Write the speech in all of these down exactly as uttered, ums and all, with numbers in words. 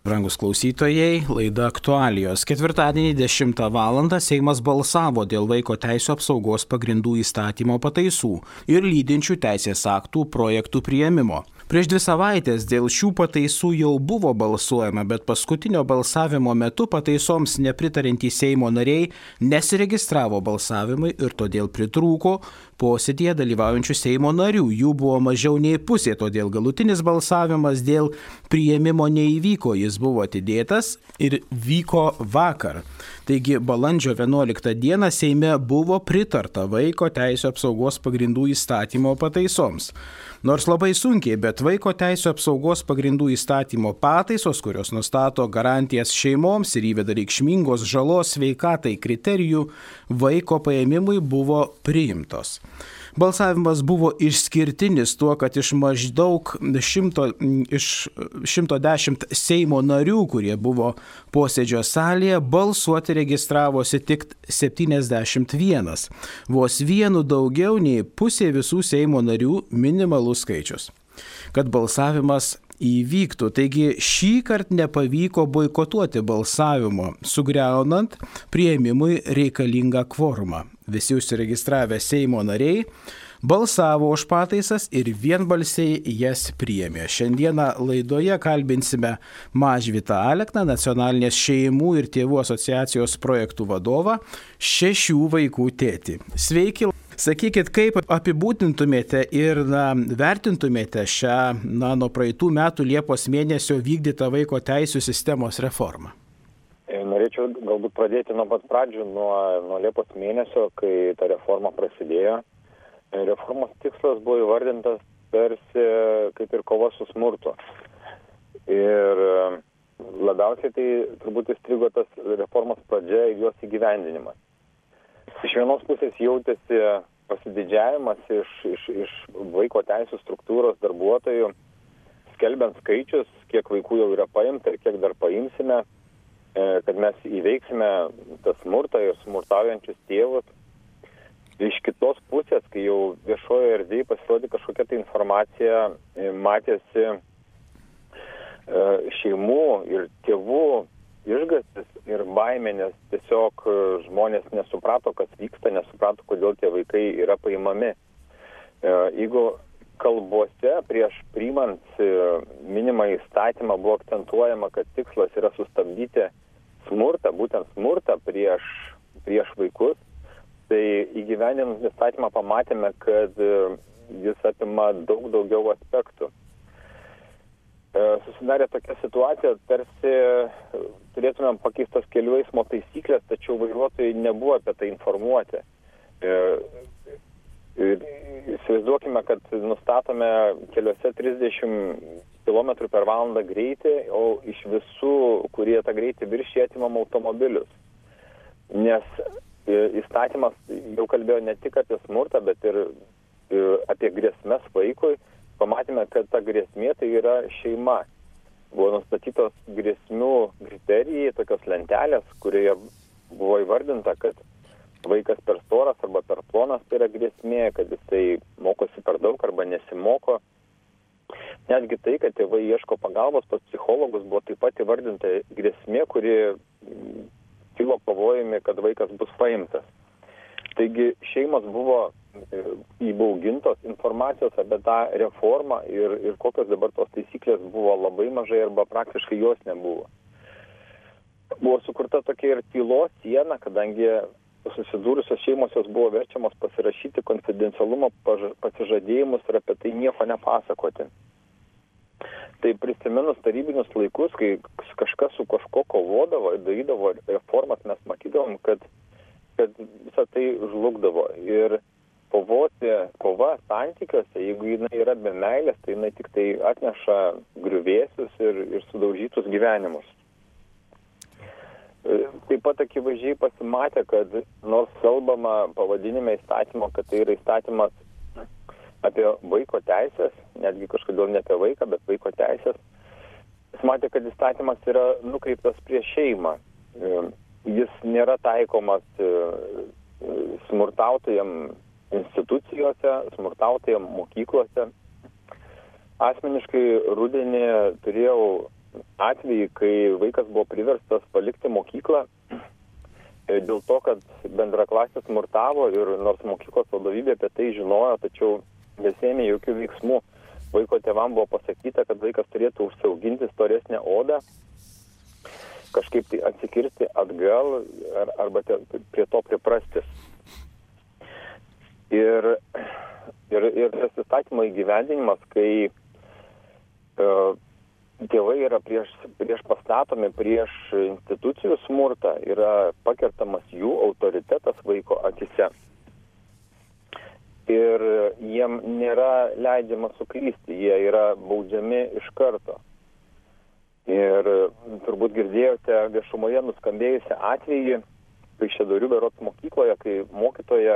Brangus klausytojai, laida aktualijos. Ketvirtadienį dešimtą valandą Seimas balsavo dėl vaiko teisių apsaugos pagrindų įstatymo pataisų ir lydinčių teisės aktų projektų priėmimo. Prieš dvi savaitės dėl šių pataisų jau buvo balsuojama, bet paskutinio balsavimo metu pataisoms nepritarintys Seimo nariai nesiregistravo balsavimui ir todėl pritrūko posėdėje dalyvaujančių Seimo narių. Jų buvo mažiau nei pusė, todėl galutinis balsavimas dėl priėmimo neįvyko. Jis buvo atidėtas ir vyko vakar. Taigi balandžio vienuoliktą dieną Seime buvo pritarta vaiko teisių apsaugos pagrindų įstatymo pataisoms. Nors labai sunkiai, bet vaiko teisių apsaugos pagrindų įstatymo pataisos, kurios nustato garantijas šeimoms ir įveda reikšmingos žalos sveikatai kriterijų, vaiko paėmimui buvo priimtos. Balsavimas buvo išskirtinis tuo, kad iš maždaug šimto, iš šimto dešimt Seimo narių, kurie buvo posėdžio salėje, balsuoti registravosi tik septyniasdešimt vienas. Vos vienu daugiau nei pusė visų Seimo narių minimalus skaičius. Kad balsavimas įvyktų. Taigi šį kartą nepavyko boikotuoti balsavimo, sugriaunant priėmimui reikalingą kvorumą. Visi užsiregistravę Seimo nariai balsavo už pataisas ir vienbalsiai jas priėmė. Šiandieną laidoje kalbinsime Mažvydą Alekną, Nacionalinės šeimų ir tėvų asociacijos projektų vadovą, šešių vaikų tėtį. Sveiki! Sakykit, kaip apibūdintumėte ir na, vertintumėte šią na, nuo praeitų metų Liepos mėnesio vykdytą vaiko teisių sistemos reformą? Norėčiau galbūt pradėti nuo pat pradžių, nuo, nuo Liepos mėnesio, kai ta reforma prasidėjo. Reformos tikslas buvo įvardintas tarsi kaip ir kova su smurtu. Ir labiausiai tai turbūt įstrigo tas reformos pradžia ir jos įgyvendinimas. Iš vienos pusės jautėsi pasididžiavimas iš, iš, iš vaiko teisų struktūros darbuotojų, skelbiant skaičius, kiek vaikų jau yra paimta ir kiek dar paimsime, kad mes įveiksime tą smurtą ir smurtaujančius tėvus. Iš kitos pusės, kai jau viešoje erdvėje pasirodė kažkokia tai informacija, matėsi šeimų ir tėvų išgąstis ir baimė, nes tiesiog žmonės nesuprato, kas vyksta, nesuprato, kodėl tie vaikai yra paimami. Jeigu kalbose prieš priimant minimą įstatymą buvo akcentuojama, kad tikslas yra sustabdyti smurtą, būtent smurtą prieš, prieš vaikus, tai įgyvendinant įstatymą pamatėme, kad jis apima daug daugiau aspektų. Susidarė tokia situacija, tarsi turėtumėm pakeistas kelių eismo taisyklės, tačiau vairuotojai nebuvo apie tai informuoti. Ir įsivaizduokime, kad nustatome keliuose trisdešimt kilometrų per valandą greitį, o iš visų, kurie tą greitį viršija, atimam automobilius. Nes įstatymas jau kalbėjo ne tik apie smurtą, bet ir apie grėsmes vaikui. Pamatėme, kad ta grėsmė tai yra šeima. Buvo nustatytos grėsmių kriterijai, tokios lentelės, kurioje buvo įvardinta, kad vaikas per storas arba per plonas tai yra grėsmė, kad jisai mokosi per daug arba nesimoko. Netgi tai, kad tėvai ieško pagalbos pas psichologus, buvo taip pat įvardinta grėsmė, kuri kilo pavojumi, kad vaikas bus paimtas. Taigi šeimos buvo įbaugintos informacijos apie tą reformą ir, ir kokios dabar tos taisyklės buvo labai mažai arba praktiškai jos nebuvo. Buvo sukurta tokia ir tylos siena, kadangi susidūrusios šeimos jos buvo verčiamos pasirašyti konfidencialumo pasižadėjimus ir apie tai nieko nepasakoti. Tai prisiminus tarybinius laikus, kai kažkas su kažko kovodavo ir darydavo reformas, mes matydavom, kad, kad visą tai žlugdavo. Ir kovoti, kova santykiuose, jeigu jinai yra be meilės, tai jinai tik tai atneša griuvėsius ir, ir sudaužytus gyvenimus. Taip pat akivaizdžiai pasimatė, kad nors kalbama pavadinime įstatymo, kad tai yra įstatymas apie vaiko teisės, netgi kažkodėl ne apie vaiką, bet vaiko teisės, jis matė, kad įstatymas yra nukreiptas prieš šeimą. Jis nėra taikomas smurtautojam institucijose, smurtautojam mokyklose. Asmeniškai rudenį turėjau atvejį, kai vaikas buvo priverstas palikti mokyklą dėl to, kad bendraklasės smurtavo ir nors mokyklos vadovybė apie tai žinojo, tačiau nesėmė jokių veiksmų. Vaiko tėvam buvo pasakyta, kad vaikas turėtų užsiauginti storesnę odą, kažkaip tai atsikirsti atgal ar, arba te, prie to priprasti. Ir, ir, ir tas įstatymo įgyvendinimas, kai uh, tėvai yra prieš, prieš pastatomi prieš institucijų smurtą, yra pakertamas jų autoritetas vaiko akise. Ir jiem nėra leidžiama suklysti, jie yra baudžiami iš karto. Ir turbūt girdėjote viešumoje nuskambėjusią atvejį, kai Šedorių berods mokykloje, kai mokytoja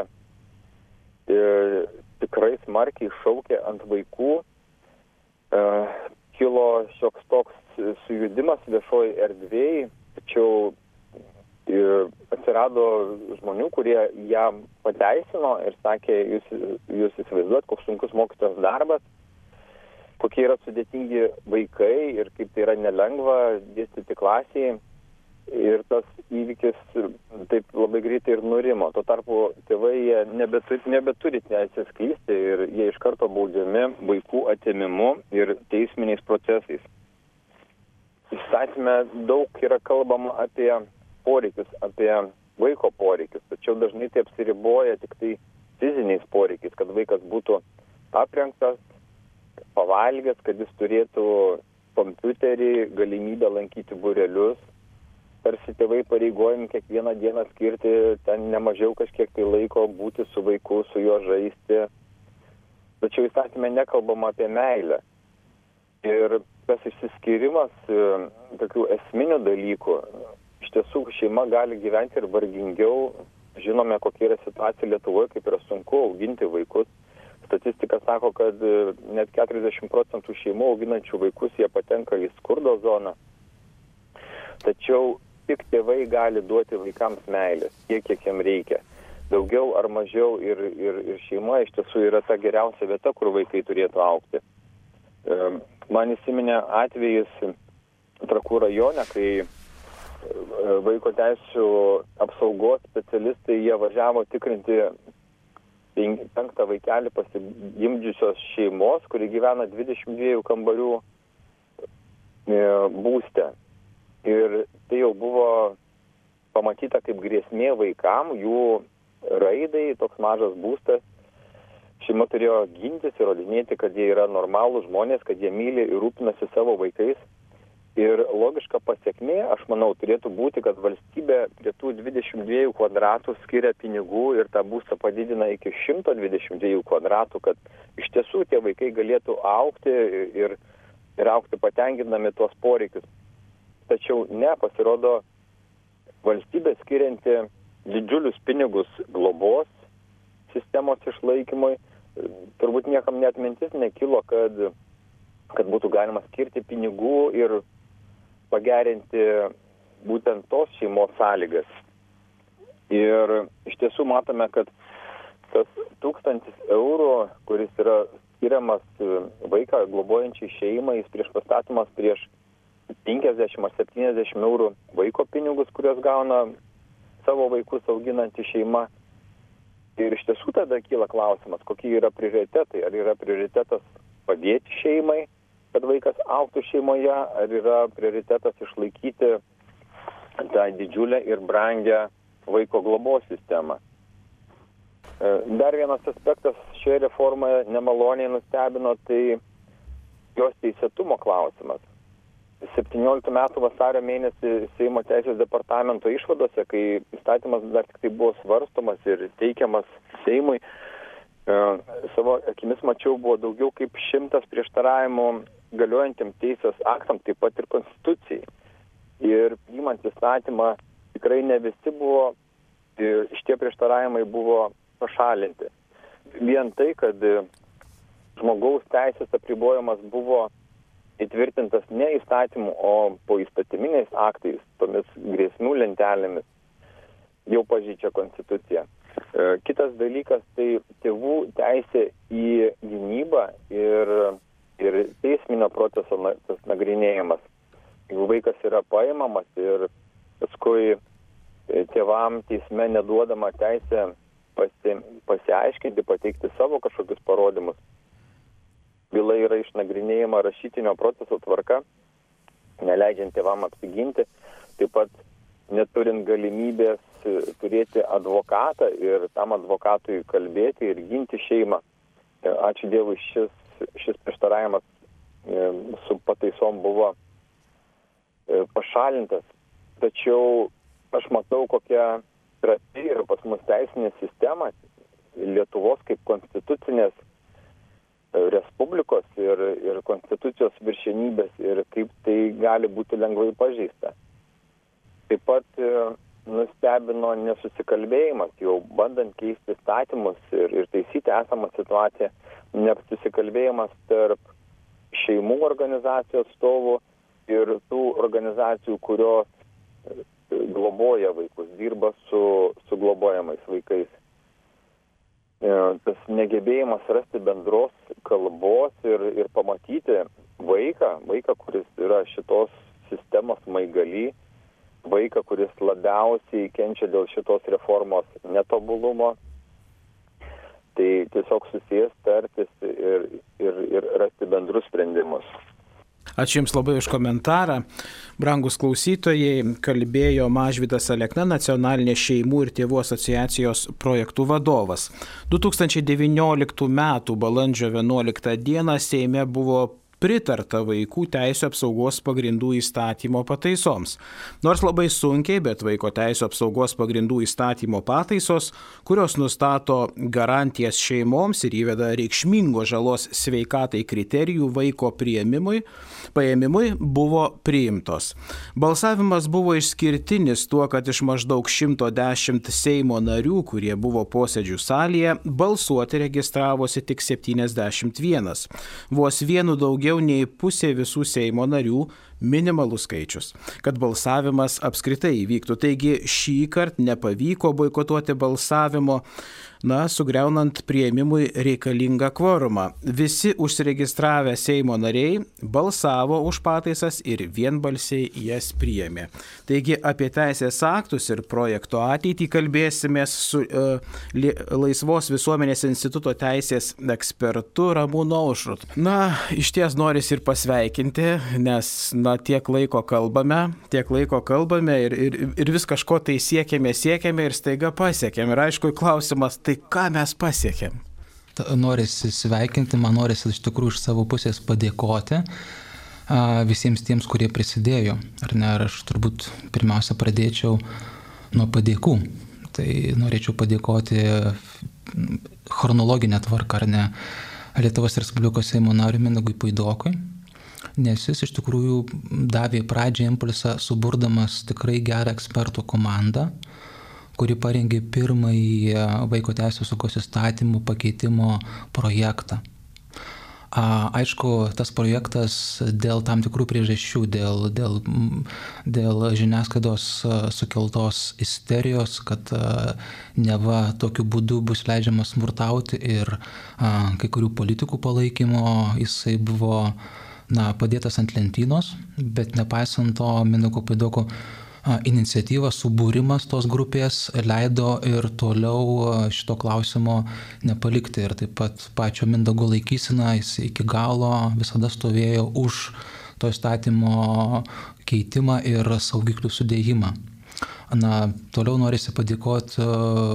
e, tikrai smarkiai šaukė ant vaikų, e, kilo šioks toks sujudimas viešoj erdvėj, tačiau e, atsirado žmonių, kurie ją pateisino ir sakė, jūs, jūs įsivaizduot, koks sunkus mokytojos darbas, kokie yra sudėtingi vaikai ir kaip tai yra nelengva dėstyti klasėje. Ir tas įvykis taip labai greitai ir nurimo. Tuo tarpu tėvai jie nebeturi, nebeturi teisės klysti ir jie iš karto baudžiami vaikų atėmimu ir teisminiais procesais. Įstatyme daug yra kalbama apie poreikius, apie vaiko poreikius, tačiau dažnai tai apsiriboja tik tai fiziniais poreikiais, kad vaikas būtų aprengtas, pavalgęs, kad jis turėtų kompiuterį, galimybę lankyti būrelius. Tarsi tėvai pareigojami kiekvieną dieną skirti ten nemažiau kažkiek tai laiko būti su vaiku, su juo žaisti. Tačiau įstatyme nekalbama apie meilę. Ir tas išsiskyrimas tokių esminių dalykų, iš tiesų šeima gali gyventi ir vargingiau. Žinome, kokia yra situacija Lietuvoje, kaip yra sunku auginti vaikus. Statistika sako, kad net keturiasdešimt procentų šeimų auginančių vaikus jie patenka į skurdo zoną. Tačiau tik tėvai gali duoti vaikams meilės, tiek, kiek jam reikia. Daugiau ar mažiau ir, ir, ir šeima iš tiesų yra ta geriausia vieta, kur vaikai turėtų augti. Man įsiminė atvejis Trakų rajone, kai vaiko teisių apsaugos specialistai jie važiavo tikrinti penktą vaikelį pasigimdžiusios šeimos, kuri gyvena dvidešimt dviejų kambarių būste. Ir tai jau buvo pamatyta kaip grėsmė vaikam, jų raidai, toks mažas būstas. Šeima turėjo gintis, įrodinėti, kad jie yra normalūs žmonės, kad jie myli ir rūpinasi savo vaikais. Ir logiška pasiekmė, aš manau, turėtų būti, kad valstybė prie tų dvidešimt dviejų kvadratų skiria pinigų ir tą būstą padidina iki šimto dvidešimt dviejų kvadratų, kad iš tiesų tie vaikai galėtų augti ir, ir augti patenkinami tuos poreikius. Tačiau ne, pasirodo, valstybė skirianti didžiulius pinigus globos sistemos išlaikymui. Turbūt niekam net mintis nekilo, kad, kad būtų galima skirti pinigų ir pagerinti būtent tos šeimos sąlygas. Ir iš tiesų matome, kad tas tūkstantis eurų, kuris yra skiriamas vaiką globojančiai šeimai, jis prieš pastatomas prieš penkiasdešimt ar septyniasdešimt eurų vaiko pinigus, kurios gauna savo vaikus auginanti šeima. Ir iš tiesų tada kyla klausimas, kokie yra prioritetai. Ar yra prioritetas padėti šeimai, kad vaikas augtų šeimoje, ar yra prioritetas išlaikyti tą didžiulę ir brangią vaiko globos sistemą. Dar vienas aspektas šioje reformoje nemaloniai nustebino, tai jos teisėtumo klausimas. septynioliktų metų vasario mėnesį Seimo teisės departamento išvadose, kai įstatymas dar tik tai buvo svarstomas ir teikiamas Seimui, e, savo akimis mačiau buvo daugiau kaip šimtas prieštaravimų galiojantiem teisės aktam, taip pat ir konstitucijai. Ir priimant įstatymą tikrai ne visi buvo, e, šitie prieštaravimai buvo pašalinti. Vien tai, kad e, žmogaus teisės apribojimas buvo įtvirtintas ne įstatymu, o po įstatyminiais aktais, tomis grėsmių lentelėmis, jau pažeidžia konstituciją. E, kitas dalykas, tai tėvų teisė į gynybą ir, ir teisminio proceso tas nagrinėjimas. jeigu vaikas yra paimamas ir paskui tėvam teisme neduodama teisė pasi, pasiaiškinti, pateikti savo kažkokius parodymus, byla yra išnagrinėjama rašytinio proceso tvarka, neleidžiant tėvam apsiginti, taip pat neturint galimybės turėti advokatą ir tam advokatui kalbėti ir ginti šeimą. Ačiū Dievui, šis, šis prieštaravimas su pataisom buvo pašalintas. Tačiau aš matau, kokia trapi yra pas mus teisinė sistema Lietuvos kaip konstitucinės respublikos ir, ir konstitucijos viršenybės ir kaip tai gali būti lengvai pažeista. Taip pat nustebino nesusikalbėjimas, jau bandant keisti įstatymus ir, ir taisyti esamą situaciją, nesusikalbėjimas tarp šeimų organizacijų atstovų ir tų organizacijų, kurios globoja vaikus, dirba su, su globojamais vaikais. Tas negebėjimas rasti bendros kalbos ir, ir pamatyti vaiką, vaiką, kuris yra šitos sistemos smaigaly, vaiką, kuris labiausiai kenčia dėl šitos reformos netobulumo, tai tiesiog susijęs, tartis ir, ir, ir rasti bendrus sprendimus. Ačiū Jums labai už komentarą. Brangus klausytojai, kalbėjo Mažvydas Alekna, Nacionalinės šeimų ir tėvų asociacijos projektų vadovas. du tūkstančiai devynioliktų metų balandžio vienuoliktą dieną Seime buvo pritarta Vaikų teisių apsaugos pagrindų įstatymo pataisoms. Nors labai sunkiai, bet Vaiko teisių apsaugos pagrindų įstatymo pataisos, kurios nustato garantijas šeimoms ir įveda reikšmingo žalos sveikatai kriterijų vaiko priėmimui, paėmimui, buvo priimtos. Balsavimas buvo išskirtinis tuo, kad iš maždaug šimto dešimt Seimo narių, kurie buvo posėdžių salėje, balsuoti registravosi tik septyniasdešimt vienas. Vos vienu daugiau nei pusė visų Seimo narių minimalus skaičius, kad balsavimas apskritai įvyktų. Taigi šį kartą nepavyko boikotuoti balsavimo, na, sugriaunant priėmimui reikalingą kvorumą. Visi užsiregistravę Seimo nariai balsavo už pataisas ir vienbalsiai jas priėmė. Taigi apie teisės aktus ir projekto ateitį kalbėsimės su uh, Laisvos visuomenės instituto teisės ekspertu Ramūnu Aušrut. Na, iš ties norisi ir pasveikinti, nes, na, tiek laiko kalbame, tiek laiko kalbame ir, ir, ir vis kažko tai siekėme, siekėme ir staiga pasiekėme. Ir aišku, klausimas, tai ką mes pasiekėm? Norisi sveikinti, man norisi iš tikrųjų iš savo pusės padėkoti a, visiems tiems, kurie prisidėjo. Ar ne, ar aš turbūt pirmiausia pradėčiau nuo padėkų. Tai norėčiau padėkoti chronologinę tvarką, ar ne, Lietuvos Respublikos Seimo nariui Mindaugui Puidokui, nes jis iš tikrųjų davė pradžią impulsą, suburdamas tikrai gerą ekspertų komandą, kuri parengė pirmąjį Vaiko teisių apsaugos įstatymų pakeitimo projektą. Aišku, tas projektas dėl tam tikrų priežasčių, dėl, dėl, dėl žiniasklaidos sukeltos isterijos, kad neva tokiu būdu bus leidžiama smurtauti ir kai kurių politikų palaikymo, jisai buvo na, padėtas ant lentynos, bet nepaisant to Mindaugo Puidoko iniciatyva, subūrimas tos grupės leido ir toliau šito klausimo nepalikti. Ir taip pat pačio Mindaugo laikysena, jis iki galo visada stovėjo už to įstatymo keitimą ir saugiklių sudėjimą. Na, toliau norisi padėkoti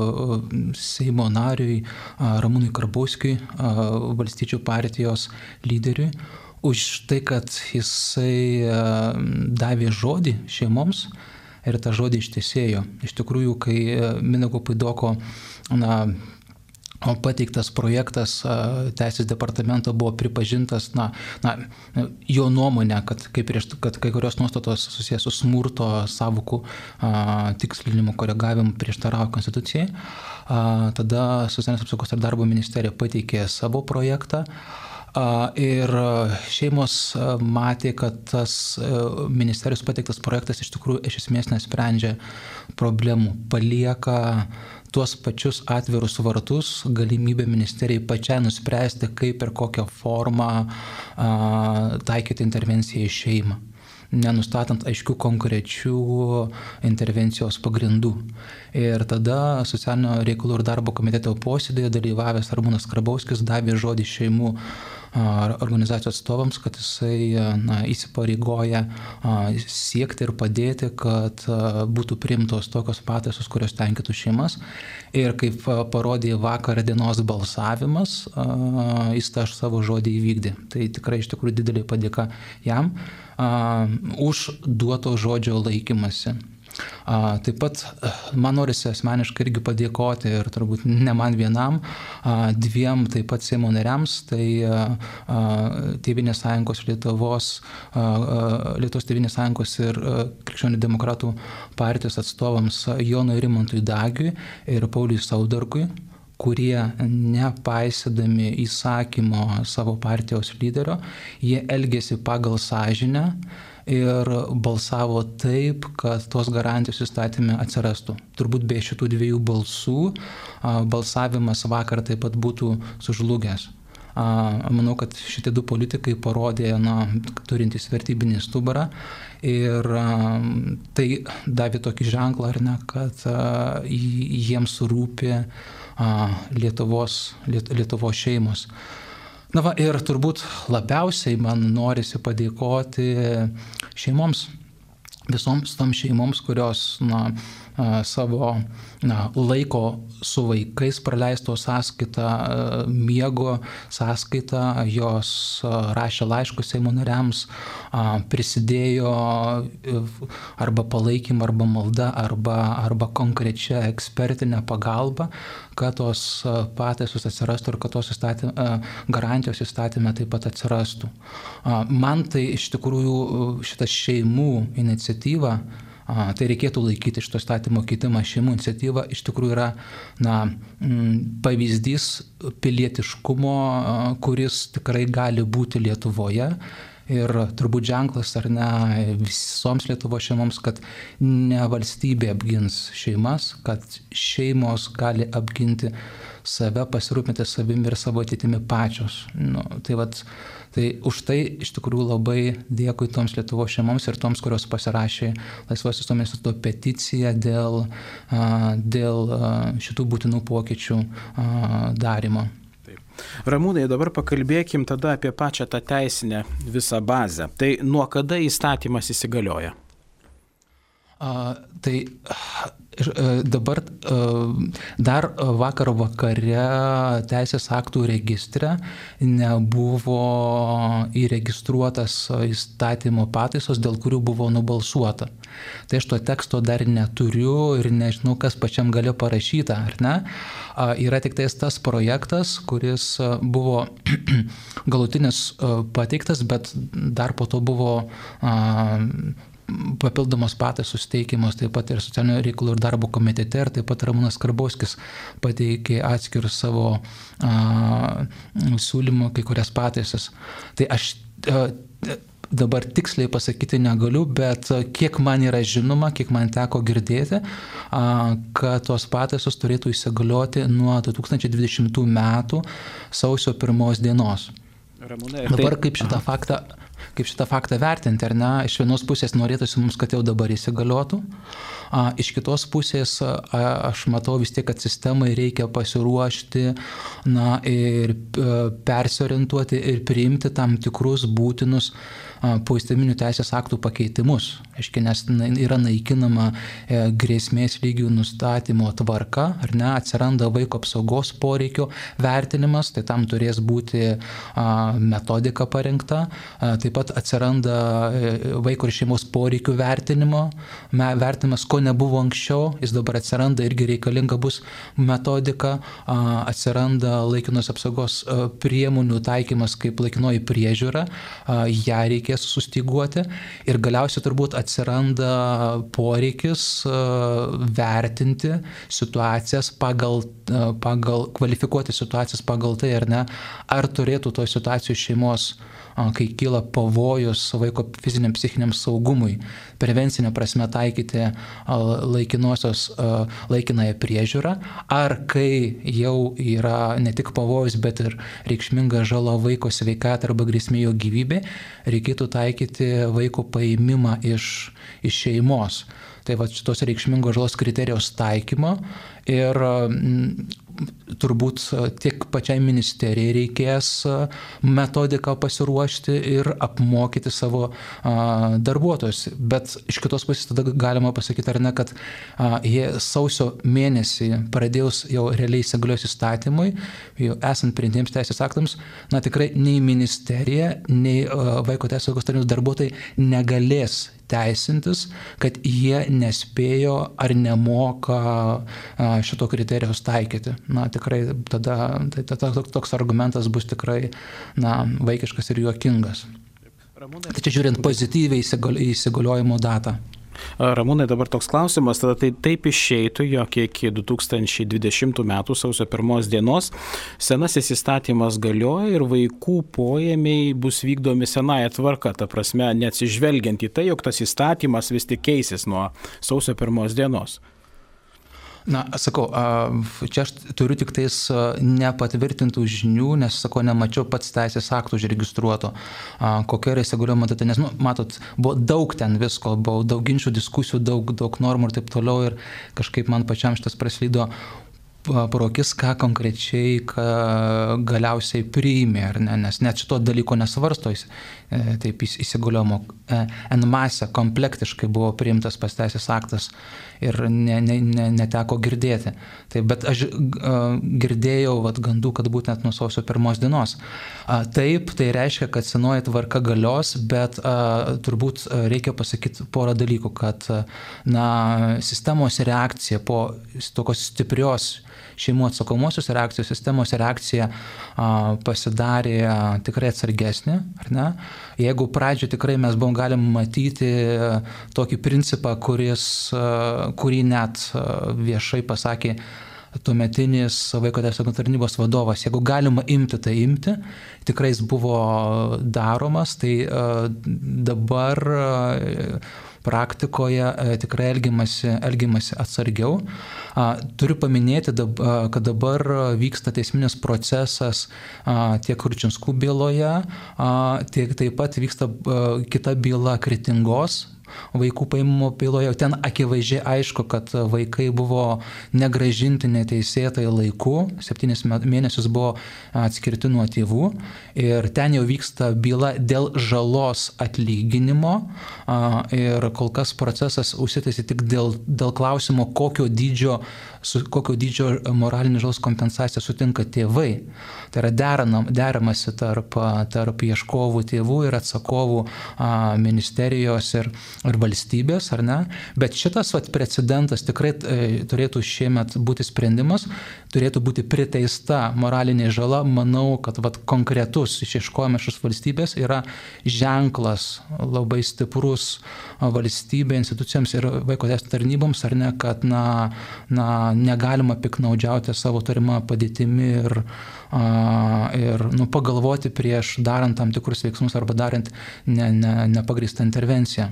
Seimo nariui Ramūnui Karbauskiui, Valstiečių partijos lyderiui, už tai, kad jisai davė žodį šeimoms ir tą žodį ištesėjo. Iš tikrųjų, kai Mindaugo Puidoko na, pateiktas projektas Teisės departamento buvo pripažintas, na, na, jo nuomonė, kad, kaip prieš, kad kai kurios nuostatos susijęs su smurto sąvokų tikslinimu, koregavimu prieštarauja Konstitucijai, a, tada Socialinės apsaugos ir darbo ministerija pateikė savo projektą. Ir šeimos matė, kad tas ministerijos pateiktas projektas iš tikrųjų iš esmės nesprendžia problemų, palieka tuos pačius atvirus vartus, galimybę ministerijai pačiai nuspręsti, kaip ir kokią formą taikyti intervenciją į šeimą. nenustatant aiškių konkrečių intervencijos pagrindų. Ir tada socialinio reikalų ir darbo komiteto posėdėje dalyvavęs Ramūnas Karbauskis davė žodį šeimų organizacijos atstovams, kad jisai na, įsipareigoja siekti ir padėti, kad būtų priimtos tokios pataisos, kurios tenkintų šeimas. Ir kaip parodė vakar dienos balsavimas, jis tą savo žodį įvykdė. Tai tikrai iš tikrųjų didelė padėka jam už duoto žodžio laikymasi. Taip pat man norisi asmeniškai irgi padėkoti ir turbūt ne man vienam, dviem taip pat Seimo nariams, tai Tėvynės sąjungos Lietuvos, Lietuvos Tėvynės sąjungos ir Krikščionių demokratų partijos atstovams Jonui Rimantui Dagiui ir Pauliui Saudargui, kurie nepaisydami įsakymo savo partijos lyderio, jie elgėsi pagal sąžinę ir balsavo taip, kad tos garantijos įstatyme atsirastų. Turbūt be šitų dviejų balsų balsavimas vakar taip pat būtų sužlugęs. Manau, kad šitie du politikai parodė, na, turintys vertybinį stuburą ir tai davė tokį ženklą, ar ne, kad jiems rūpi Lietuvos, Lietuvos šeimos. Na va, ir turbūt labiausiai man norisi padėkoti šeimoms, visoms tom šeimoms, kurios na, savo na, laiko su vaikais praleisto sąskaitą, miego sąskaitą, jos rašė laiškus Seimo nariams, prisidėjo arba palaikymą, arba malda, arba, arba konkrečia ekspertinė pagalba, kad tos pataisos atsirastų ir kad tos įstatym, garantijos įstatyme taip pat atsirastų. Man tai iš tikrųjų šitas šeimų iniciatyva, tai reikėtų laikyti šito įstatymo keitimą, šeimų iniciatyva iš tikrųjų yra na, pavyzdys pilietiškumo, kuris tikrai gali būti Lietuvoje. Ir turbūt ženklas ar ne visoms Lietuvos šeimoms, kad ne valstybė apgins šeimas, kad šeimos gali apginti save, pasirūpinti savimi ir savo ateitimi pačios. Nu, tai, vat, tai už tai iš tikrųjų labai dėkui toms Lietuvos šeimoms ir toms, kurios pasirašė Laisvosios visuomenės instituto peticiją dėl, dėl šitų būtinų pokyčių darymo. Ramūnai, dabar pakalbėkim tada apie pačią tą teisinę visą bazę. Tai nuo kada įstatymas įsigalioja? A, tai ir, dabar dar vakar vakare teisės aktų registre nebuvo įregistruotas įstatymo pataisos, dėl kurių buvo nubalsuota. Tai aš to teksto dar neturiu ir nežinau, kas pačiam gale parašyta, ar ne? Yra tik tais tas projektas, kuris buvo galutinis pateiktas, bet dar po to buvo papildomos pataisos teikiamos taip pat ir socialinio reikalų ir darbo komitete, ir taip pat Ramūnas Karbauskis pateikė atskirus savo a, siūlymų kai kurias pataisas. Tai aš a, dabar tiksliai pasakyti negaliu, bet kiek man yra žinoma, kiek man teko girdėti, a, kad tos pataisos turėtų įsigalioti nuo du tūkstančiai dvidešimtų metų sausio pirmos dienos. Ramūnai, dabar tai... kaip šitą faktą kaip šitą faktą vertinti, ar ne? Iš vienos pusės norėtųsi mums, kad jau dabar įsigaliotų, a, iš kitos pusės a, aš matau vis tiek, kad sistemai reikia pasiruošti, na, ir a, persiorientuoti ir priimti tam tikrus būtinus poįstatyminių teisės aktų pakeitimus. Aiškiai, nes yra naikinama e, grėsmės lygių nustatymo tvarka, ar ne, atsiranda vaiko apsaugos poreikio vertinimas, tai tam turės būti a, metodika parengta, a, taip pat atsiranda e, vaiko ir šeimos poreikių vertinimo, me, vertinimas, ko nebuvo anksčiau, jis dabar atsiranda, irgi reikalinga bus metodika, a, atsiranda laikinos apsaugos a, priemonių taikymas kaip laikinoji priežiūra, a, ją reikia reikės sustyguoti ir galiausiai turbūt atsiranda poreikis vertinti situacijas pagal, pagal kvalifikuoti situacijas pagal tai, ar ne, ar turėtų toj situacijos šeimos kai kyla pavojus vaiko fiziniam psichiniam saugumui, prevencinė prasme taikyti laikinosios, laikinąją priežiūrą, ar kai jau yra ne tik pavojus, bet ir reikšminga žala vaiko sveikatai arba grėsmė jo gyvybė, reikėtų taikyti vaiko paėmimą iš, iš šeimos. Tai va šitos reikšmingos žalos kriterijos taikymo ir m, turbūt tiek pačiai ministerijai reikės metodiką pasiruošti ir apmokyti savo a, darbuotojus. Bet iš kitos pusės tada galima pasakyti, ar ne, kad a, jie sausio mėnesį pradėjus jau realiai įsigalios įstatymui, jau esant priimtiems teisės aktams, na tikrai nei ministerija, nei a, vaiko teisių saugos tarnybos darbuotojai negalės teisintis, kad jie nespėjo ar nemoka šito kriterijaus taikyti. Na, tikrai tada tai, tada toks argumentas bus tikrai na, vaikiškas ir juokingas. Tai čia žiūrint pozityviai įsigaliojimo datą. Ramūnai, dabar toks klausimas, tada tai taip išeitų, jog iki du tūkstančiai dvidešimtų metų sausio pirmos dienos senasis įstatymas galioja ir vaikų poėmiai bus vykdomi senąją tvarką, ta prasme, neatsižvelgiant į tai, jog tas įstatymas vis tik keisis nuo sausio pirmos dienos. Na, sakau, čia aš turiu tik tais nepatvirtintų žinių, nes, sakau, nemačiau pats teisės aktų užregistruoto, kokia yra įsigaliojimo data, nes, nu, matot, buvo daug ten visko, buvo daug ginčių, diskusijų, daug, daug normų ir taip toliau ir kažkaip man pačiam šitas praslydo pro akis, ką konkrečiai ką galiausiai priėmė, ar ne, nes net šito dalyko nesvarsto, taip įsigaliojimo en masė komplektiškai buvo priimtas pas teisės aktas ir ne, ne, ne, neteko girdėti. Taip, bet aš uh, girdėjau vat, gandų, kad būtent nuo sausio pirmos dienos. Uh, taip, tai reiškia, kad senoji tvarka galios, bet uh, turbūt reikia pasakyti porą dalykų, kad uh, na, sistemos reakcija po tokios stiprios šeimų atsakomosios reakcijos, sistemos reakcija a, pasidarė a, tikrai atsargesnė, ar ne? Jeigu pradžioje tikrai mes buvom galim matyti a, tokį principą, kuris, a, kurį net a, viešai pasakė tuometinis vaiko teisių tarnybos vadovas, jeigu galima imti, tai imti, tikrai jis buvo daromas, tai a, dabar a, praktikoje tikrai elgiamasi, elgiamasi atsargiau. Turiu paminėti, kad dabar vyksta teisminis procesas tiek Kurčinskų byloje, tiek taip pat vyksta kita byla Kretingos vaikų paėmimo byloje. Ten akivaizdžiai aišku, kad vaikai buvo negrąžinti neteisėtai laiku, septynis mėnesius buvo atskirti nuo tėvų ir ten jau vyksta byla dėl žalos atlyginimo ir kol kas procesas užsitęsė tik dėl, dėl klausimo, kokio dydžio, su, kokio dydžio moralinė žalos kompensacija sutinka tėvai. Tai yra deranam, deramasi tarp, tarp ieškovų tėvų ir atsakovų a, ministerijos ir ar valstybės, ar ne, bet šitas vat, precedentas tikrai e, turėtų šiemet būti sprendimas, turėtų būti priteista moralinė žala. Manau, kad vat, konkretus išieškojimas iš valstybės yra ženklas labai stiprus valstybė, institucijoms ir vaiko teisių tarnyboms, ar ne, kad na, na, negalima piknaudžiauti savo turimą padėtimi ir, a, ir nu, pagalvoti prieš darant tam tikrus veiksmus arba darant ne, ne, nepagrįstą intervenciją.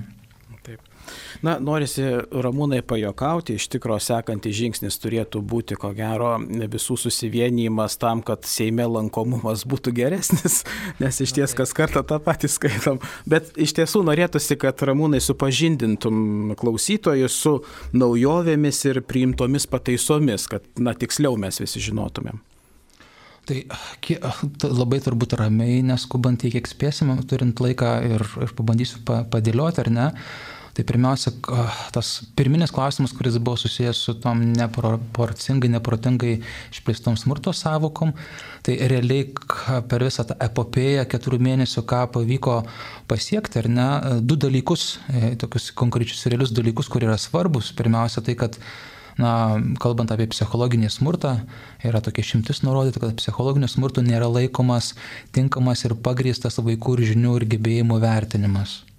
Na, norisi Ramūnai pajokauti, iš tikro sekantis žingsnis turėtų būti, ko gero, visų susivienijimas tam, kad Seime lankomumas būtų geresnis, nes iš ties kas kartą tą patį skaitom. Bet iš tiesų norėtųsi, kad Ramūnai supažindintum klausytojus su naujovėmis ir priimtomis pataisomis, kad, na, tiksliau mes visi žinotumėm. Tai labai turbūt ramiai, neskubant, kiek spėsime, turint laiką ir, ir pabandysiu padėlioti, ar ne. Tai pirmiausia, tas pirminis klausimas, kuris buvo susijęs su tom neproporcingai, neprotingai išplėstom smurto savokom, tai realiai per visą tą epopėją keturių mėnesių, ką pavyko pasiekti, ar ne, du dalykus, tokius konkrečius realius dalykus, kurie yra svarbus. Pirmiausia, tai, kad na, kalbant apie psichologinį smurtą, yra tokia šimtis nurodyta, kad psichologiniu smurtu nėra laikomas tinkamas ir pagrįstas vaikų ir žinių ir gebėjimų vertinimas.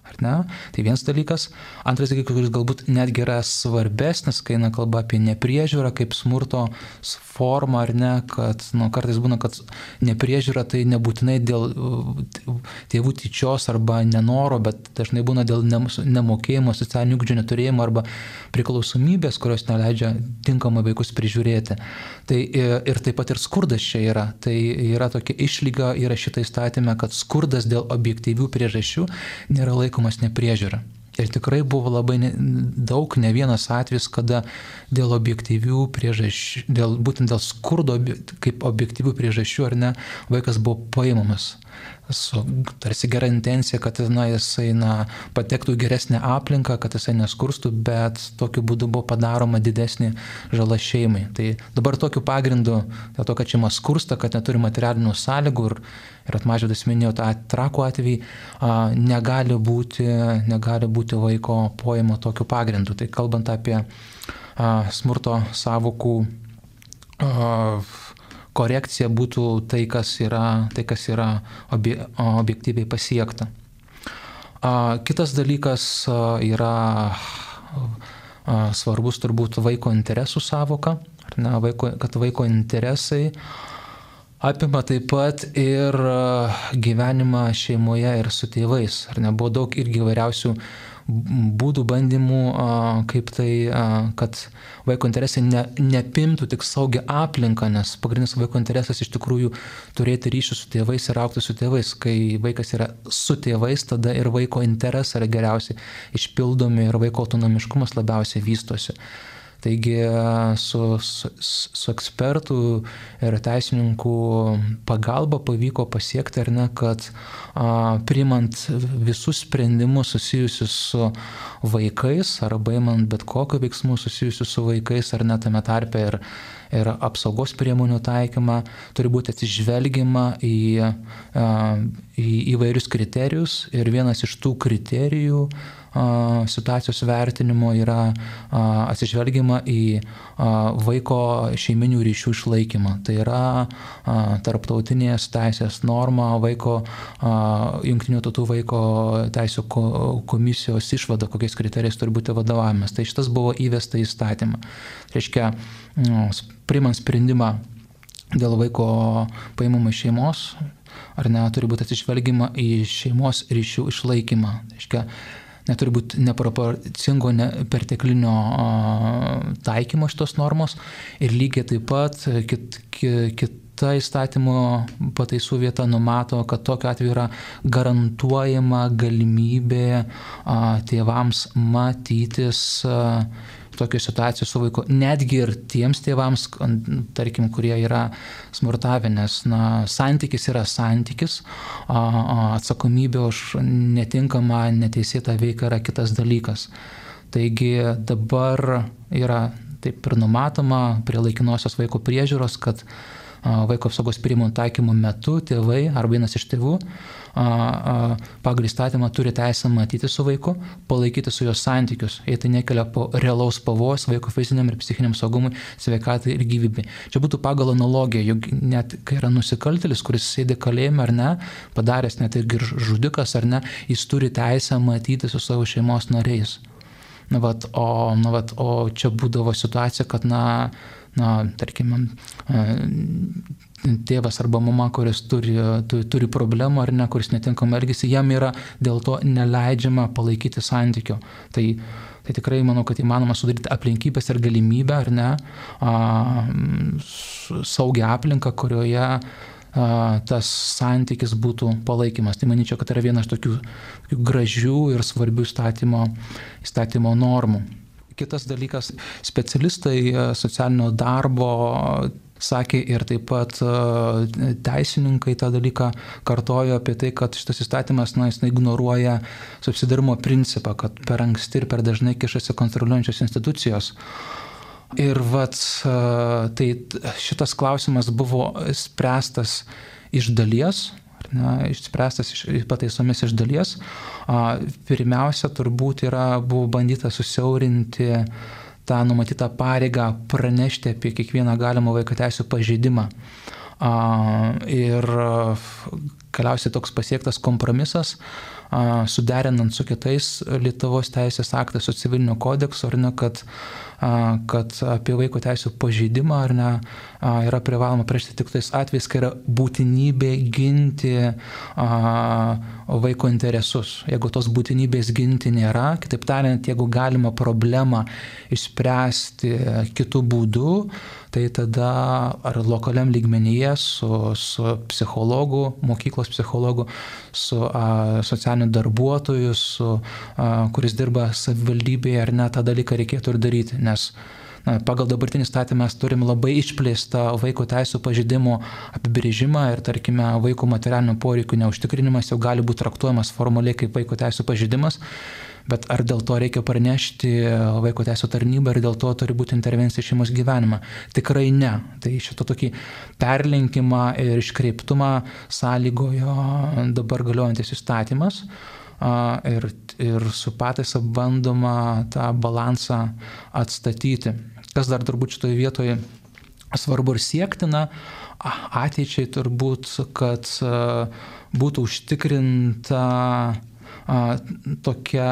Ar ne? Tai vienas dalykas. Antras dalykas, kuris galbūt netgi yra svarbesnis, kai eina kalba apie nepriežiūrą kaip smurto formą, ar ne, kad nu, kartais būna, kad nepriežiūra tai nebūtinai dėl tėvų tyčios arba nenoro, bet dažnai būna dėl nemokėjimo, socialinių įgūdžių neturėjimo arba priklausomybės, kurios neleidžia tinkamai vaikus prižiūrėti. Tai ir taip pat ir skurdas čia yra. Tai yra tokia išlyga įrašyta įstatyme, kad skurdas dėl objektyvių priežasčių nėra laikomas nepriežiūra. Ir tikrai buvo labai ne, daug, ne vienas atvejis, kada dėl objektyvių priežasčių, dėl, būtent dėl skurdo kaip objektyvių priežasčių, ar ne, vaikas buvo paimamas su tarsi gera intencija, kad na, jisai na, patektų į geresnę aplinką, kad jisai neskurstų, bet tokiu būdu buvo padaroma didesnė žala šeimai. Tai dabar tokiu pagrindu, dėl to, kad šeima skursta, kad neturi materialinių sąlygų ir, ir Mažvydas minėjo tą Trakų atvejį, negali būti, negali būti vaiko poimo tokiu pagrindu. Tai kalbant apie a, smurto sąvokų a, korekcija būtų tai, kas yra, tai, kas yra obje, objektyviai pasiekta. A, kitas dalykas a, yra a, svarbus turbūt vaiko interesų sąvoka, ar ne, vaiko, kad vaiko interesai apima taip pat ir gyvenimą šeimoje ir su tėvais. Ar ne, buvo daug irgi įvairiausių būdų, bandymų, kaip tai, kad vaiko interesai ne, nepimtų tik saugią aplinką, nes pagrindinis vaiko interesas iš tikrųjų turėti ryšių su tėvais ir augti su tėvais. Kai vaikas yra su tėvais, tada ir vaiko interesai yra geriausiai išpildomi ir vaiko autonomiškumas labiausiai vystosi. Taigi su, su, su ekspertų ir teisininkų pagalba pavyko pasiekti, ar ne, kad a, priimant visus sprendimus susijusius su vaikais, arba imant bet kokio veiksmų susijusius su vaikais, ar ne tame tarpe ir, ir apsaugos priemonių taikymą, turi būti atsižvelgiama į, a, į įvairius kriterijus ir vienas iš tų kriterijų situacijos vertinimo yra atsižvelgiama į vaiko šeiminių ryšių išlaikymą. Tai yra tarptautinės teisės norma, vaiko, Jungtinių tautų vaiko teisių komisijos išvada, kokiais kriterijais turi būti vadovavimas. Tai šitas buvo įvesta į įstatymą. Reiškia, priimant sprendimą dėl vaiko paimamo iš šeimos, ar ne, turi būti atsižvelgiama į šeimos ryšių išlaikymą. Reiškia, neturi būti neproporcingo, ne, perteklinio a, taikymo šitos normos ir lygiai taip pat kit, kit, kita įstatymo pataisų vieta numato, kad tokiu atveju yra garantuojama galimybė a, tėvams matytis a, tokių situacijų su vaiku, netgi ir tiems tėvams, tarkim, kurie yra smurtavę, nes na, santykis yra santykis, atsakomybė už netinkamą, neteisėtą veiką yra kitas dalykas. Taigi dabar yra taip ir numatoma prie laikinosios vaiko priežiūros, kad vaiko apsaugos priemonių taikymo metu tėvai arba vienas iš tėvų pagal įstatymą turi teisę matyti su vaiku, palaikyti su jo santykius, jei tai nekelia po realaus pavojus vaiko fiziniam ir psichiniam saugumui, sveikatai ir gyvybei. Čia būtų pagal analogiją, juk net kai yra nusikaltėlis, kuris sėdi kalėjime ar ne, padaręs net ir žudikas ar ne, jis turi teisę matyti su savo šeimos nariais. Na, vat, o, na, vat, o čia būdavo situacija, kad na, na, tarkim, tėvas arba mama, kuris turi, turi, turi problemų ar ne, kuris netinkamai elgiasi, jam yra dėl to neleidžiama palaikyti santykio. Tai, tai tikrai manau, kad įmanoma sudaryti aplinkybės ir galimybę, ar ne, a, saugią aplinką, kurioje a, tas santykis būtų palaikymas. Tai manyčiau, kad tai yra viena iš tokių, tokių gražių ir svarbių įstatymo, įstatymo normų. Kitas dalykas, specialistai socialinio darbo sakė ir taip pat teisininkai tą dalyką kartojo apie tai, kad šitas įstatymas na, jis ignoruoja subsidiarumo principą, kad per anksti ir per dažnai kišasi kontroliuojančios institucijos. Ir vat, tai šitas klausimas buvo spręstas iš dalies, na, išspręstas iš, pataisomis iš dalies. Pirmiausia, turbūt yra, buvo bandyta susiaurinti tą numatytą pareigą pranešti apie kiekvieną galimą vaiko teisių pažeidimą. Ir galiausiai toks pasiektas kompromisas suderinant su kitais Lietuvos teisės aktais, su civilinio kodeksu, ar ne, kad, kad apie vaiko teisų pažeidimą ar ne, yra privaloma pranešti tik tais atvejais, kai yra būtinybė ginti vaiko interesus. Jeigu tos būtinybės ginti nėra, kitaip tariant, jeigu galima problemą išspręsti kitų būdų, tai tada ar lokaliam lygmenyje su, su psichologu, mokyklos psichologu, su a, socialiniu darbuotoju, su, a, kuris dirba savivaldybėje, ar ne, tą dalyką reikėtų ir daryti, nes na, pagal dabartinį įstatymą mes turim labai išplėstą vaiko teisų pažeidimo apibrėžimą ir, tarkime, vaiko materialinių poreikių neužtikrinimas jau gali būti traktuojamas formaliai kaip vaiko teisų pažeidimas. Bet ar dėl to reikia pranešti vaiko teisų tarnybą ir dėl to turi būti intervencija į šeimos gyvenimą? Tikrai ne. Tai šito tokį perlenkimą ir iškreiptumą sąlygojo dabar galiojantis įstatymas ir, ir su pataisa bandoma tą balansą atstatyti. Kas dar turbūt šitoje vietoje svarbu ir siektina, ateičiai turbūt, kad būtų užtikrinta tokia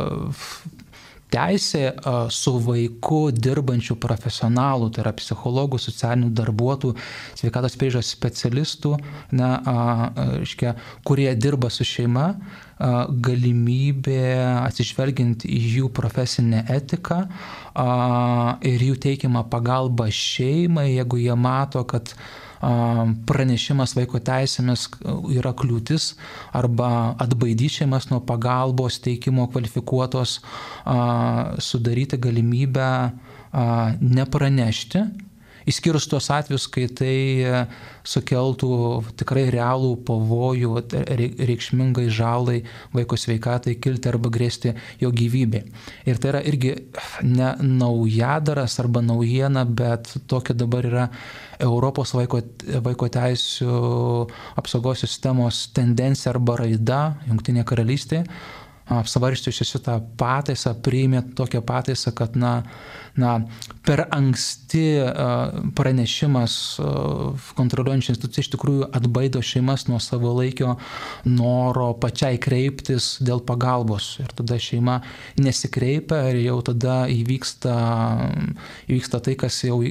teisė su vaiku dirbančių profesionalų, tai yra psichologų, socialinių darbuotojų, sveikatos priežiūros specialistų, na, reiškia, kurie dirba su šeima, galimybė atsižvelgiant į jų profesinę etiką ir jų teikiamą pagalbą šeimai, jeigu jie mato, kad pranešimas vaiko teisėmis yra kliūtis arba atbaidys šeimas nuo pagalbos teikimo kvalifikuotos, sudaryti galimybę nepranešti, išskyrus tuos atvejus, kai tai sukeltų tikrai realų pavojų, reikšmingai žalai vaiko sveikatai kilti arba grėsti jo gyvybei. Ir tai yra irgi ne naujadaras arba naujiena, bet tokia dabar yra Europos vaiko, vaiko teisių apsaugos sistemos tendencija arba raida Jungtinėje karalystėje. Apsvarstyjusi šitą pataisą, priėmė tokią pataisą, kad na, na, per anksti pranešimas kontroliuojančių institucijų iš tikrųjų atbaido šeimas nuo savalaikio noro pačiai kreiptis dėl pagalbos. Ir tada šeima nesikreipia ir jau tada įvyksta, įvyksta tai, kas jau...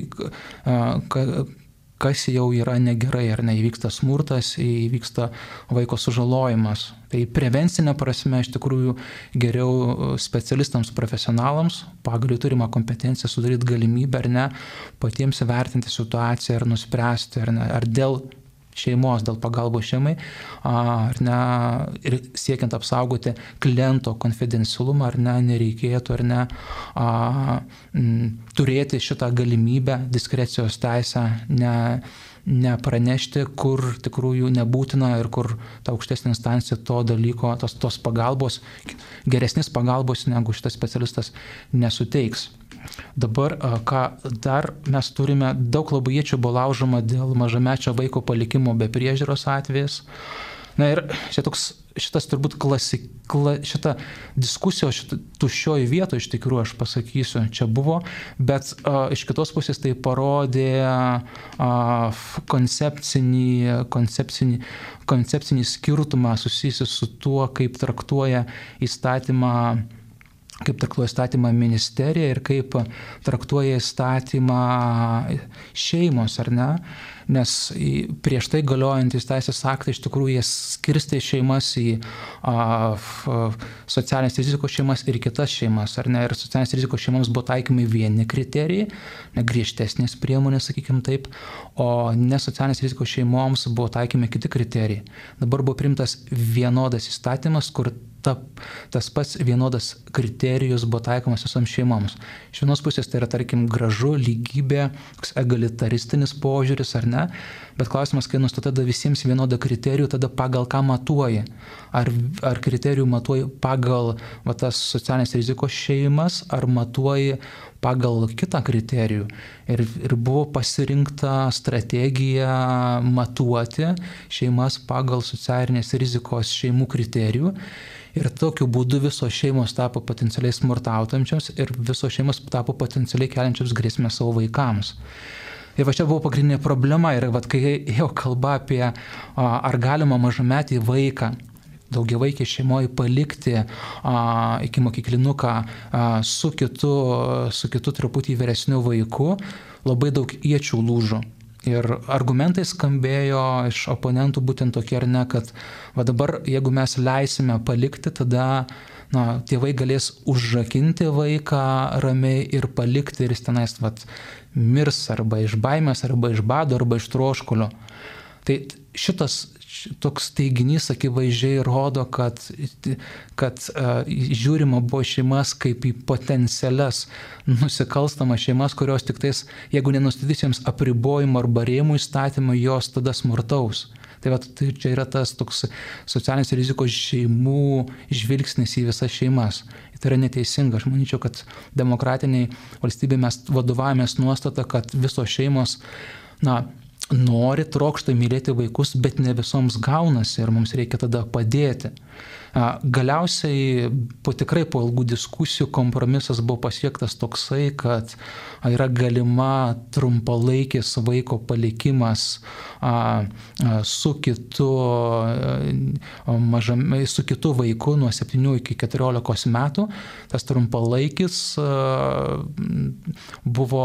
kas jau yra negerai, ar ne, įvyksta smurtas, įvyksta vaiko sužalojimas. Tai prevencinė prasme iš tikrųjų geriau specialistams, profesionalams pagal jų turimą kompetenciją sudaryti galimybę ar ne patiems įvertinti situaciją ir nuspręsti, ar, ne, ar dėl šeimos, dėl pagalbos šeimai, ar ne, ir siekiant apsaugoti kliento konfidencialumą, ar ne, nereikėtų, ar ne, a, m, turėti šitą galimybę, diskrecijos teisę, ne, nepranešti, kur tikrųjų nebūtina ir kur ta aukštesnė instancija to dalyko, tos, tos pagalbos, geresnės pagalbos negu šitas specialistas nesuteiks. Dabar, ką dar mes turime, daug labai iečių buvo laužoma dėl mažamečio vaiko palikimo be priežiūros atvejais. Na ir šitoks, šitas turbūt klasik, kla, šita diskusija, šita tuščioji vietoje iš tikrųjų, aš pasakysiu, čia buvo, bet a, iš kitos pusės tai parodė a, koncepcinį, koncepcinį, koncepcinį skirtumą susijusi su tuo, kaip traktuoja įstatymą kaip traktuoja įstatymą ministerija ir kaip traktuoja įstatymą šeimos, ar ne? Nes prieš tai galiojantys teisės aktai iš tikrųjų jie skirstė šeimas į a, socialinės rizikos šeimas ir kitas šeimas, ar ne? Ir socialinės rizikos šeimams buvo taikomi vieni kriterijai, ne, griežtesnės priemonės, sakykime taip, o ne socialinės rizikos šeimoms buvo taikomi kiti kriterijai. Dabar buvo priimtas vienodas įstatymas, kur Ta, tas pats vienodas kriterijus buvo taikomas visoms šeimoms. Iš vienos pusės tai yra, tarkim, gražu, lygybė, egalitaristinis požiūris, ar ne? Bet klausimas, kai nustatada visiems vienodą kriterijų, tada pagal ką matuoji? Ar, ar kriterijų matuoji pagal va, tas socialinės rizikos šeimas, ar matuoji pagal kitą kriterijų? Ir, ir buvo pasirinkta strategija matuoti šeimas pagal socialinės rizikos šeimų kriterijų. Ir tokiu būdu visos šeimos tapo potencialiai smurtaujančios ir visos šeimos tapo potencialiai keliančios grėsmę savo vaikams. Ir va čia buvo pagrindinė problema ir va, kai jau kalba apie ar galima mažametį vaiką daugiavaikį šeimoje palikti a, iki mokyklinuką a, su, kitu, su kitu truputį vyresniu vaiku, labai daug iečių lūžo. Ir argumentai skambėjo iš oponentų būtent tokie ar ne, kad va dabar, jeigu mes leisime palikti, tada na, tėvai galės užrakinti vaiką ramiai ir palikti ir jis tenais vat, mirs arba iš baimės, arba iš bado, arba iš troškulio. Tai šitas toks teiginys akivaizdžiai rodo, kad, kad uh, žiūrima buvo šeimas kaip į potencialias nusikalstamas šeimas, kurios tik tais, jeigu nenustatys jiems apribojimo arba rėmų įstatymą, jos tada smurtaus. Tai, vat, tai čia yra tas toks socialinės rizikos šeimų žvilgsnis į visas šeimas. Tai yra neteisinga. Aš manyčiau, kad demokratiniai valstybė mes vadovavomės nuostata, kad visos šeimos, na, nori, trokšta mylėti vaikus, bet ne visoms gaunasi ir mums reikia tada padėti. Galiausiai po tikrai po ilgų diskusijų kompromisas buvo pasiektas toksai, kad yra galima trumpalaikis vaiko palikimas su kitu, mažam, su kitu vaiku nuo septynių iki keturiolikos metų. Tas trumpalaikis buvo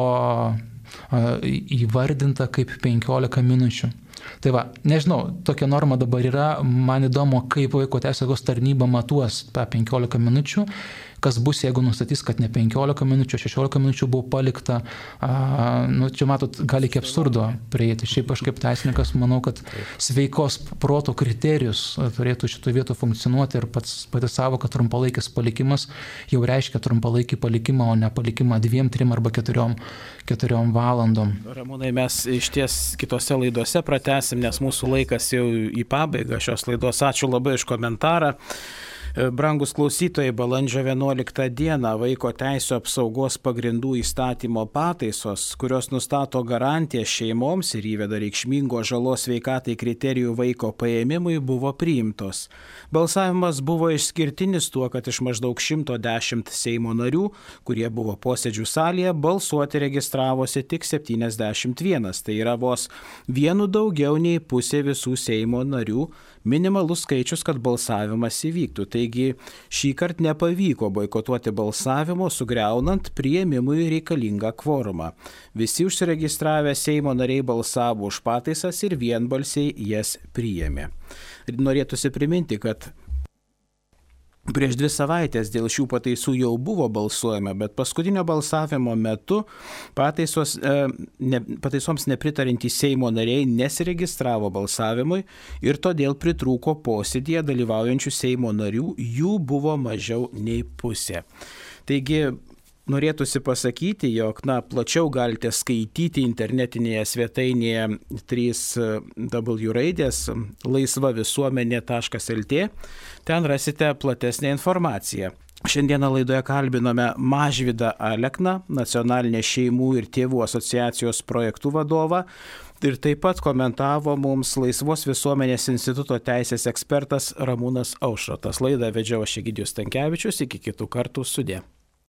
įvardinta kaip penkiolika minučių. Tai va, nežinau, tokia norma dabar yra, man įdomu, kaip vaiko teisių apsaugos tarnyba matuos tą penkiolika minučių, kas bus, jeigu nustatys, kad ne penkiolika minučių, šešiolika minučių buvo palikta, a, nu, čia matot, gali iki absurdo prieiti. Šiaip aš kaip teisininkas manau, kad sveikos proto kriterijus turėtų šitoje vietoje funkcionuoti ir pats pati savoka trumpalaikis palikimas jau reiškia trumpalaikį palikimą, o ne palikimą dviem, trim arba keturiom, keturiom valandom. Ramūnai, mes iš ties kitose laidose pratesim, nes mūsų laikas jau į pabaigą šios laidos. Ačiū labai už komentarą. Brangus klausytojai, balandžio vienuoliktą dieną Vaiko teisių apsaugos pagrindų įstatymo pataisos, kurios nustato garantiją šeimoms ir įveda reikšmingo žalos sveikatai kriterijų vaiko paėmimui, buvo priimtos. Balsavimas buvo išskirtinis tuo, kad iš maždaug šimto dešimt Seimo narių, kurie buvo posėdžių salėje, balsuoti registravosi tik septyniasdešimt vienas, tai yra vos vienu daugiau nei pusė visų Seimo narių, minimalus skaičius, kad balsavimas įvyktų. Taigi šį kartą nepavyko boikotuoti balsavimo, sugriaunant priėmimui reikalingą kvorumą. Visi užsiregistravę Seimo nariai balsavo už pataisas ir vienbalsiai jas priėmė. Norėtųsi priminti, kad prieš dvi savaitės dėl šių pataisų jau buvo balsuojama, bet paskutinio balsavimo metu pataisos, e, ne, pataisoms nepritarintys Seimo nariai nesiregistravo balsavimui ir todėl pritrūko posėdėje dalyvaujančių Seimo narių, jų buvo mažiau nei pusė. Taigi norėtųsi pasakyti, jog na, plačiau galite skaityti internetinėje svetainėje trys w raidės laisva visuomenė taškas el tė. Ten rasite platesnę informaciją. Šiandieną laidoje kalbinome Mažvydą Alekną, Nacionalinės šeimų ir tėvų asociacijos projektų vadovą. Ir taip pat komentavo mums Laisvos visuomenės instituto teisės ekspertas Ramūnas Aušrotas. Laidą vedžiau aš Egidijus Stankevičius. Iki kitų kartų, sudie.